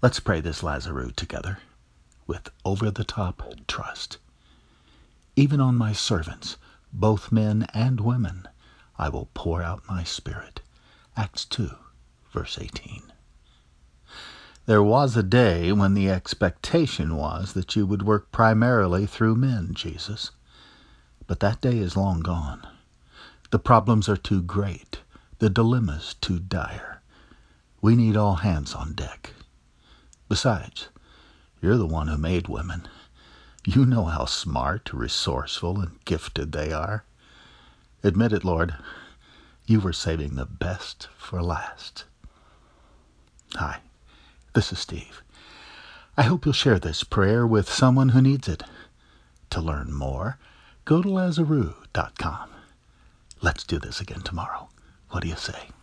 Let's pray this Lazarus together with over-the-top trust. Even on my servants, both men and women, I will pour out my Spirit. Acts 2, verse 18. There was a day when the expectation was that you would work primarily through men, Jesus. But that day is long gone. The problems are too great, the dilemmas too dire. We need all hands on deck. Besides, you're the one who made women. You know how smart, resourceful, and gifted they are. Admit it, Lord, you were saving the best for last. Hi, this is Steve. I hope you'll share this prayer with someone who needs it. To learn more, go to Lazarus.com. Let's do this again tomorrow. What do you say?